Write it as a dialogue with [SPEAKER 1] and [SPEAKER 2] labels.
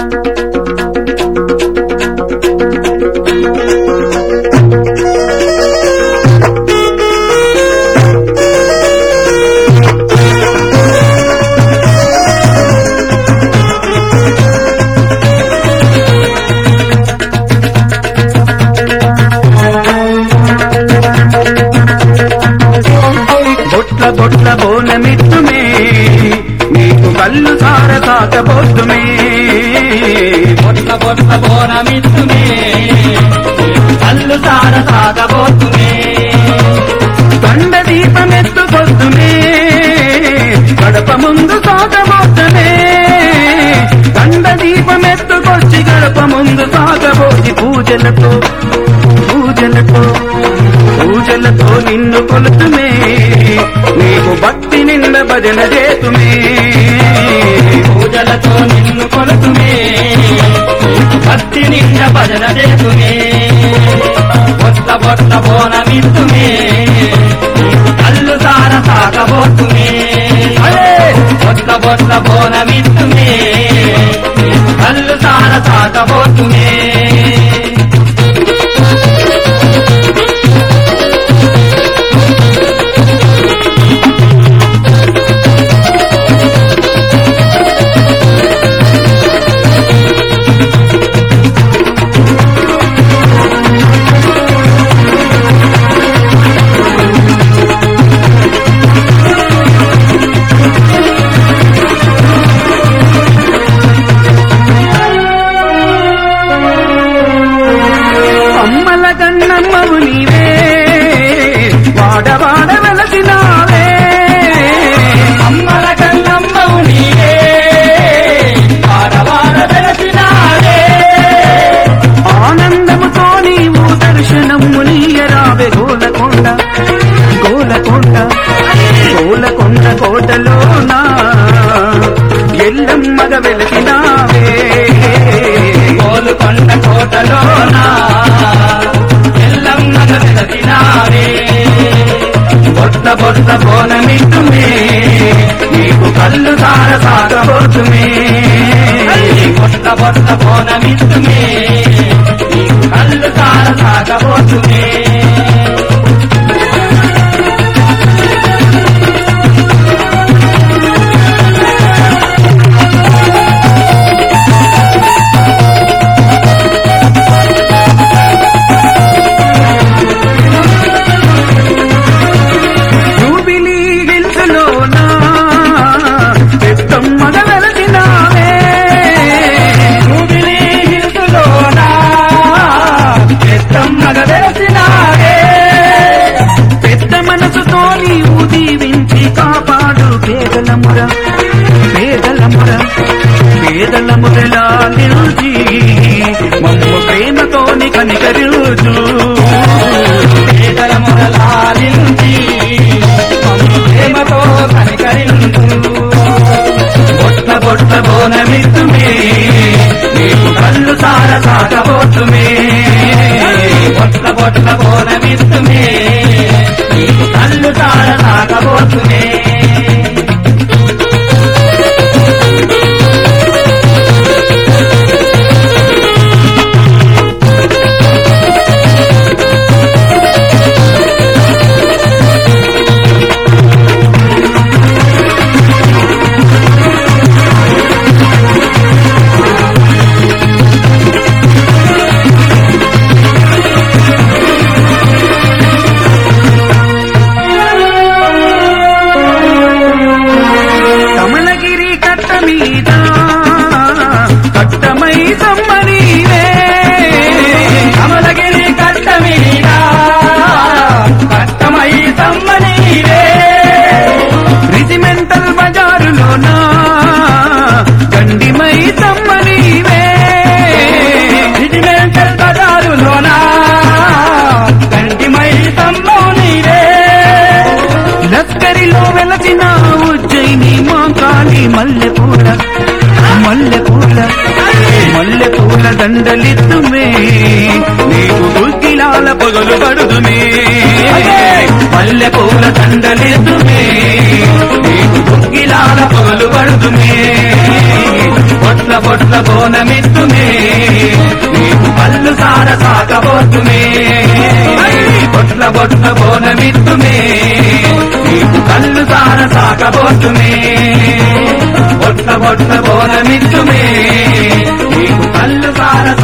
[SPEAKER 1] బొట్ల బోనమిత్తుమే నీకు కళ్ళు సార సాగబోతుమే
[SPEAKER 2] బొట్ల బోనమిత్తుమే కళ్ళు సార సాగబోతుమే
[SPEAKER 1] గండ దీపమెత్తుకొద్దుమే గడప ముందు సాగబోతుమే గండ దీపమెత్తుకొచ్చి గడప ముందు సాగబోతి పూజలతో నిన్ను కొలుతుమే నీకు భక్తి నింద భజన చేతుమే
[SPEAKER 2] పూజలతో నిన్ను కొలుతుమే భక్తి నింద భజన చేతుమే బొట్ల బోనమిత్తుమే కళ్ళు సార సాగబోతుమే బొట్ల బోనమిత్తుమే కళ్ళు సార సాగబోతుమే
[SPEAKER 1] కన్నమ్మవు నీవే వాడవాడ వెలసినావే
[SPEAKER 2] అమ్మల కన్నమ్మవు నీవే వాడవాడ వెలసినావే
[SPEAKER 1] ఆనందముతో నీవు దర్శనము నీయరావే గోలకొండ కోటలోనా ఎల్లమ్మగ వెలసినావే
[SPEAKER 2] గోలుకొండ కోటలోనా ఎల్లమ్మగ వెలసినావే బొట్ల బోనమిత్తుమే నీకు కళ్ళు సార సాగబోతుమే బొట్ల బోనమిత్తుమే నీకు కళ్ళు సార సాగబోతుమే
[SPEAKER 1] పేదల మురలా నిల్చి మమ్ము ప్రేమతోని కనికరించు
[SPEAKER 2] పేదల మురలా నిల్చి మమ్ము ప్రేమతో కనికరించు
[SPEAKER 1] బొట్ల బోనమిత్తుమే నీకు కళ్ళు సార సాగబోతుమే
[SPEAKER 2] బొట్ల బోనమిత్తుమే నీకు కళ్ళు సార సాగబోతుమే
[SPEAKER 1] మల్లెపూల దండలిత్తుమే నీకు గుగ్గిలాల పొగలు పడుదుమే మల్లెపూల దండలిత్తుమే నీకు గుగ్గిలాల పొగలు పడుదుమే బొట్ల బోనమిత్తుమే నీకు కళ్ళు సార సాకబోతుమే బొట్ల బొట్ల బోనమిత్తుమే నీకు కళ్ళు సార సాకబోతుమే బొట్ల బొట్ల బోనమిత్తుమే నీకు కళ్ళు సార